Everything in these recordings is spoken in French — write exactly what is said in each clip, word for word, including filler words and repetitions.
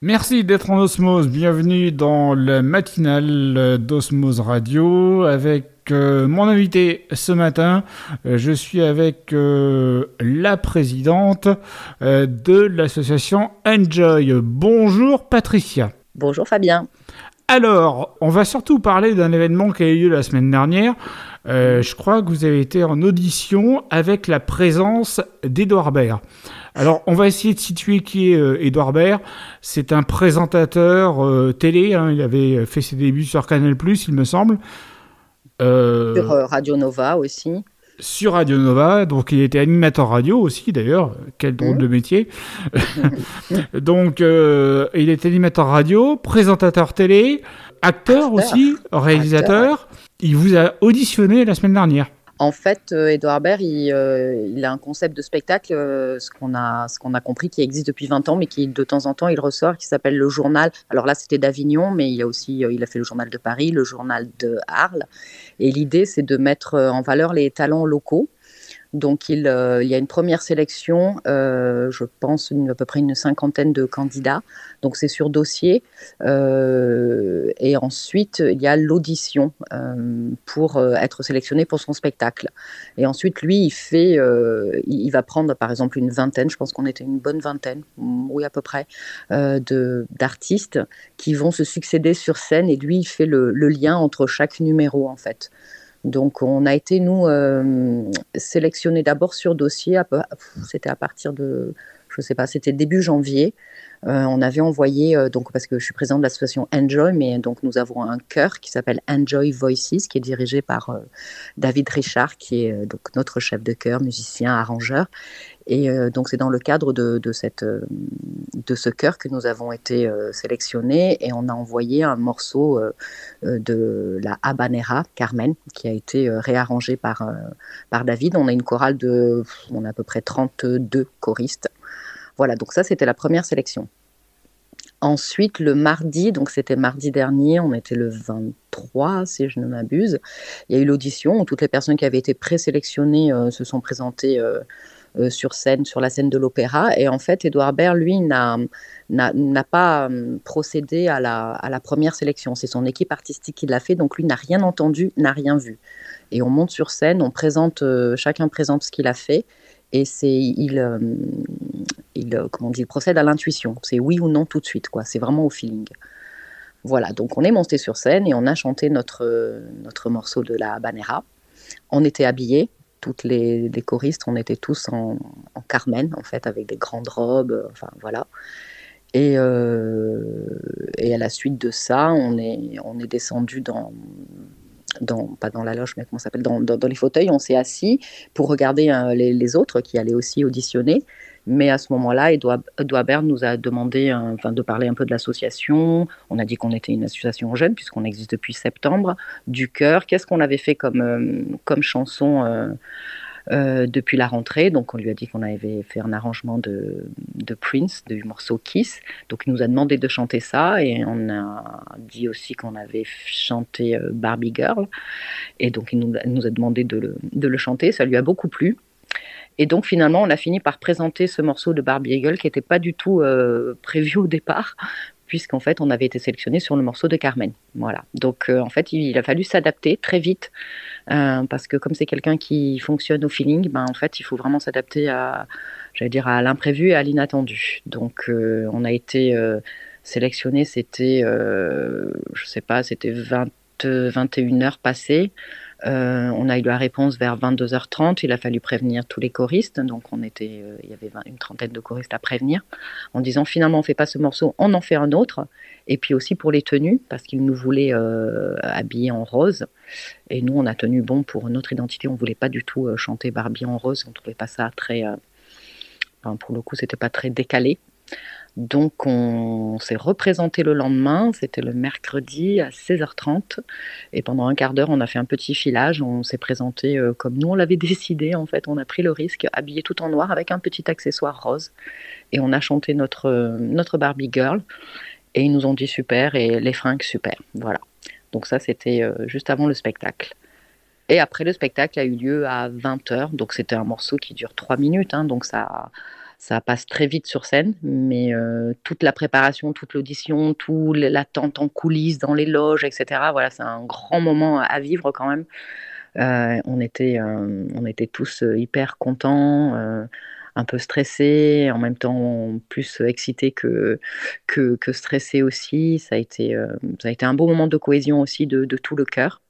Merci d'être en osmose. Bienvenue dans le matinal d'Osmose Radio avec euh, mon invité ce matin. Euh, je suis avec euh, la présidente euh, de l'association Enjoy. Bonjour Patricia. Bonjour Fabien. Alors, on va surtout parler d'un événement qui a eu lieu la semaine dernière. Euh, je crois que vous avez été en audition avec la présence d'Édouard Baird. Alors, on va essayer de situer qui est euh, Édouard Baird. C'est un présentateur euh, télé. Hein, il avait fait ses débuts sur Canal plus, il me semble. Euh, sur euh, Radio Nova aussi. Sur Radio Nova. Donc, il était animateur radio aussi, d'ailleurs. Quel drôle mmh. de métier. Donc, euh, il était animateur radio, présentateur télé, acteur, acteur. aussi, réalisateur. Acteur, ouais. Il vous a auditionné la semaine dernière. En fait, euh, Édouard Baird, il, euh, il a un concept de spectacle, euh, ce qu'on a, ce qu'on a compris, qui existe depuis vingt ans, mais qui de temps en temps il ressort, qui s'appelle le journal. Alors là, c'était d'Avignon, mais il a aussi, euh, il a fait le journal de Paris, le journal de Arles. Et l'idée, c'est de mettre en valeur les talents locaux. Donc, il, euh, il y a une première sélection, euh, je pense une, à peu près une cinquantaine de candidats. Donc, c'est sur dossier. Euh, et ensuite, il y a l'audition euh, pour euh, être sélectionné pour son spectacle. Et ensuite, lui, il fait, euh, il va prendre, par exemple, une vingtaine, je pense qu'on était une bonne vingtaine, oui, à peu près, euh, de, d'artistes qui vont se succéder sur scène. Et lui, il fait le, le lien entre chaque numéro, en fait. Donc, on a été, nous, euh, sélectionnés d'abord sur dossier. À peu, c'était à partir de, je ne sais pas, c'était début janvier. Euh, on avait envoyé, euh, donc, parce que je suis présidente de l'association Enjoy, mais donc nous avons un chœur qui s'appelle Enjoy Voices, qui est dirigé par euh, David Richard, qui est euh, donc notre chef de chœur, musicien, arrangeur. Et euh, donc, c'est dans le cadre de, de, cette, euh, de ce chœur que nous avons été euh, sélectionnés et on a envoyé un morceau euh, de la Habanera, Carmen, qui a été euh, réarrangé par, euh, par David. On a une chorale de, on a à peu près trente-deux choristes. Voilà, donc ça, c'était la première sélection. Ensuite, le mardi, donc c'était mardi dernier, on était le vingt-trois, si je ne m'abuse, il y a eu l'audition où toutes les personnes qui avaient été présélectionnées euh, se sont présentées euh, Euh, sur scène, sur la scène de l'opéra. Et en fait, Édouard Baird, lui, n'a, n'a, n'a pas euh, procédé à la, à la première sélection. C'est son équipe artistique qui l'a fait, donc lui n'a rien entendu, n'a rien vu. Et on monte sur scène, on présente, euh, chacun présente ce qu'il a fait, et c'est, il, euh, il, euh, comment on dit, il procède à l'intuition. C'est oui ou non tout de suite, quoi. C'est vraiment au feeling. Voilà, donc on est monté sur scène et on a chanté notre, notre morceau de la Habanera. On était habillés. Toutes les, les choristes, on était tous en, en Carmen, en fait, avec des grandes robes, enfin, voilà. Et, euh, et à la suite de ça, on est, on est descendu dans, dans, pas dans la loge, mais comment ça s'appelle, dans, dans, dans les fauteuils, on s'est assis pour regarder euh, les, les autres qui allaient aussi auditionner. Mais à ce moment-là, Édouard Baird nous a demandé euh, enfin, de parler un peu de l'association. On a dit qu'on était une association jeune, puisqu'on existe depuis septembre, du chœur. Qu'est-ce qu'on avait fait comme, euh, comme chanson euh, euh, depuis la rentrée? Donc, on lui a dit qu'on avait fait un arrangement de, de Prince, du morceau Kiss. Donc, il nous a demandé de chanter ça. Et on a dit aussi qu'on avait chanté euh, Barbie Girl. Et donc, il nous, nous a demandé de le, de le chanter. Ça lui a beaucoup plu. Et donc, finalement, on a fini par présenter ce morceau de Barbie Girl qui n'était pas du tout euh, prévu au départ, puisqu'en fait, on avait été sélectionné sur le morceau de Carmen. Voilà. Donc, euh, en fait, il, il a fallu s'adapter très vite, euh, parce que comme c'est quelqu'un qui fonctionne au feeling, ben, en fait, il faut vraiment s'adapter à, j'allais dire, à l'imprévu et à l'inattendu. Donc, euh, on a été euh, sélectionné, c'était, euh, je ne sais pas, c'était vingt, vingt et une heures passées. Euh, on a eu la réponse vers vingt-deux heures trente. Il a fallu prévenir tous les choristes. Donc, on était, euh, il y avait vingt, une trentaine de choristes à prévenir en disant finalement, on ne fait pas ce morceau, on en fait un autre. Et puis aussi pour les tenues, parce qu'ils nous voulaient euh, habillés en rose. Et nous, on a tenu bon pour notre identité. On ne voulait pas du tout euh, chanter Barbie en rose. On ne trouvait pas ça très. Euh, enfin, pour le coup, ce n'était pas très décalé. Donc, on s'est représenté le lendemain, c'était le mercredi à seize heures trente. Et pendant un quart d'heure, on a fait un petit filage. On s'est présenté euh, comme nous, on l'avait décidé. En fait, on a pris le risque, habillé tout en noir avec un petit accessoire rose. Et on a chanté notre, euh, notre Barbie Girl. Et ils nous ont dit super et les fringues super. Voilà. Donc ça, c'était euh, juste avant le spectacle. Et après, le spectacle a eu lieu à vingt heures. Donc, c'était un morceau qui dure trois minutes. Hein, donc, ça... ça passe très vite sur scène, mais euh, toute la préparation, toute l'audition, tout l'attente en coulisses, dans les loges, et cetera. Voilà, c'est un grand moment à vivre quand même. Euh, on était, euh, on était tous hyper contents, euh, un peu stressés, en même temps plus excités que, que, que stressés aussi. Ça a été, euh, ça a été un beau moment de cohésion aussi de, de tout le cœur.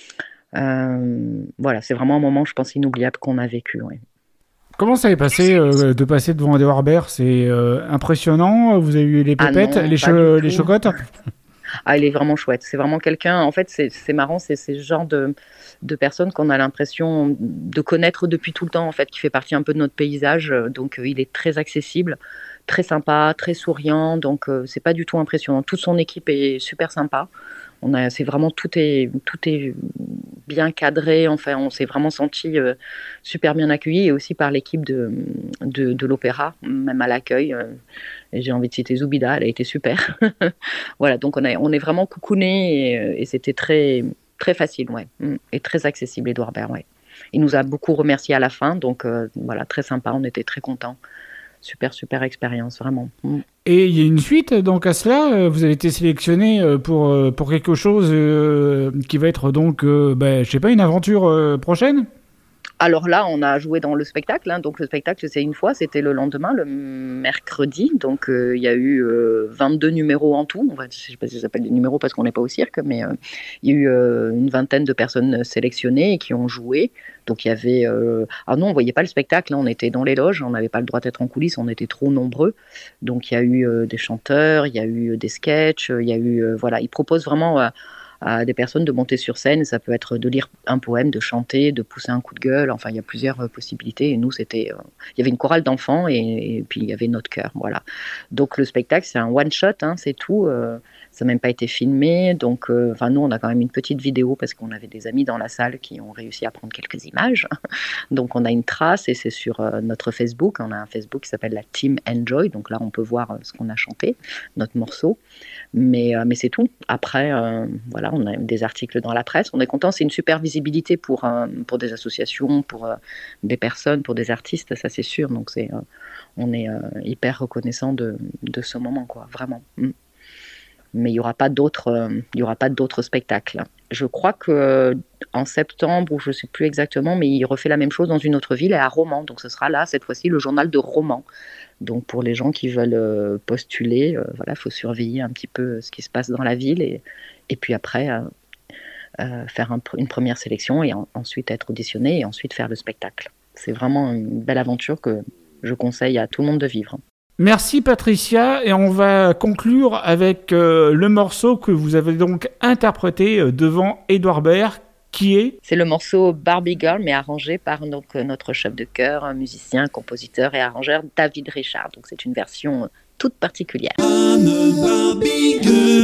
Euh, voilà, c'est vraiment un moment, je pense, inoubliable qu'on a vécu. Ouais. Comment ça est passé euh, de passer devant Edouard Baird? C'est euh, impressionnant. Vous avez eu les pépettes, ah non, les, cho- les chocottes? Ah, il est vraiment chouette. C'est vraiment quelqu'un. En fait, c'est, c'est marrant. C'est, c'est ce genre de, de personne qu'on a l'impression de connaître depuis tout le temps, en fait, qui fait partie un peu de notre paysage. Donc, euh, il est très accessible, très sympa, très souriant. Donc, euh, c'est pas du tout impressionnant. Toute son équipe est super sympa. On a, c'est vraiment tout est, tout est bien cadré. Enfin, on s'est vraiment senti euh, super bien accueilli, et aussi par l'équipe de, de, de l'opéra, même à l'accueil. Euh, et j'ai envie de citer Zoubida, elle a été super. Voilà, donc on, a, on est vraiment coucouné, et, et c'était très, très facile, ouais, et très accessible, Edouard Baird, ouais. Il nous a beaucoup remercié à la fin, donc euh, voilà, très sympa, on était très contents. Super, super expérience, vraiment. Mm. Et il y a une suite donc à cela. Vous avez été sélectionné pour, pour quelque chose euh, qui va être donc, euh, ben, je sais pas, une aventure euh, prochaine? Alors là, on a joué dans le spectacle. Hein, donc le spectacle, c'est une fois, c'était le lendemain, le mercredi. Donc euh, il y a eu euh, vingt-deux numéros en tout. Enfin, je ne sais pas si ça s'appelle des numéros parce qu'on n'est pas au cirque, mais euh, il y a eu euh, une vingtaine de personnes sélectionnées et qui ont joué. Donc il y avait... Euh... Ah non, on ne voyait pas le spectacle, hein, on était dans les loges, on n'avait pas le droit d'être en coulisses, on était trop nombreux. Donc il y a eu euh, des chanteurs, il y a eu des sketchs, il y a eu... Euh, voilà, ils proposent vraiment... Euh, à des personnes de monter sur scène. Ça peut être de lire un poème, de chanter, de pousser un coup de gueule. Enfin, il y a plusieurs euh, possibilités. Et nous, c'était, euh, il y avait une chorale d'enfants, et, et puis il y avait notre chœur. Voilà. Donc le spectacle, c'est un one shot, hein, c'est tout. Euh, ça n'a même pas été filmé. Donc, euh, enfin, nous, on a quand même une petite vidéo parce qu'on avait des amis dans la salle qui ont réussi à prendre quelques images. Donc, on a une trace, et c'est sur euh, notre Facebook. On a un Facebook qui s'appelle la Team Enjoy. Donc là, on peut voir euh, ce qu'on a chanté, notre morceau. Mais, euh, mais c'est tout. Après, euh, voilà, on a des articles dans la presse. On est content. C'est une super visibilité pour, euh, pour des associations, pour euh, des personnes, pour des artistes, ça c'est sûr. Donc c'est, euh, on est euh, hyper reconnaissant de, de ce moment, quoi, vraiment. Mm. Mais il n'y aura pas d'autres, euh, il y aura pas d'autres spectacles. Je crois qu'en septembre, ou je ne sais plus exactement, mais il refait la même chose dans une autre ville, et à Romans. Donc ce sera là, cette fois-ci, le journal de Romans. Donc pour les gens qui veulent postuler, euh, voilà, faut surveiller un petit peu ce qui se passe dans la ville, et, et puis après euh, euh, faire un, une première sélection, et en, ensuite être auditionné, et ensuite faire le spectacle. C'est vraiment une belle aventure que je conseille à tout le monde de vivre. Merci Patricia, et on va conclure avec euh, le morceau que vous avez donc interprété euh, devant Edouard Baird, qui est... C'est le morceau Barbie Girl, mais arrangé par donc, notre chef de chœur, un musicien, compositeur et arrangeur, David Richard. Donc c'est une version toute particulière. I'm a Barbie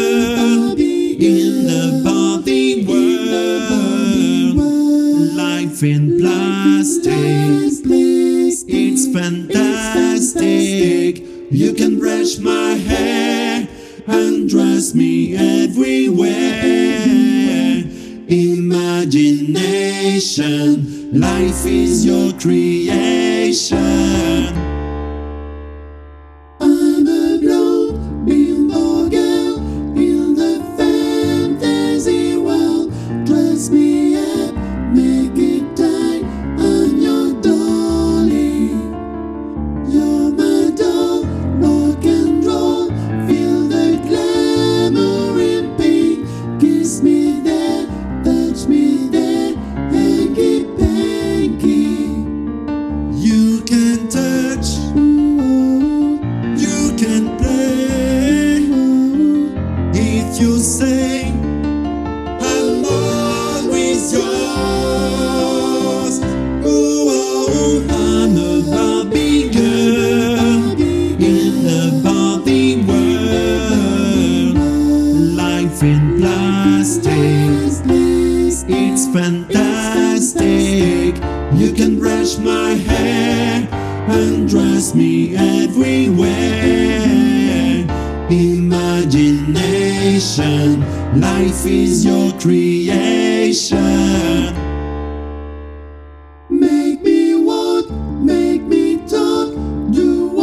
girl in the Barbie world. Life in plastic, it's fantastic. You can brush my hair and dress me everywhere. Imagination, life is your creation. I'm a blonde bimbo girl in the fantasy world. Dress me up, make it tight on your dolly. You're my doll, rock and roll. Feel the glamour in pink. Kiss me there, touch me there, hanky panky. You can touch, you can play. If you say I'm always yours. Ooh, I'm a Barbie girl in the Barbie world. Life in plastic, it's fantastic. You can brush my hair and dress me everywhere. Imagination, life is your creation. Make me walk, make me talk, do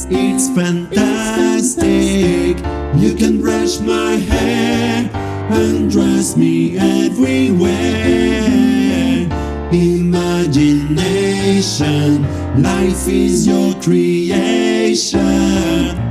It's fantastic. You can brush my hair and dress me everywhere. Imagination, life is your creation.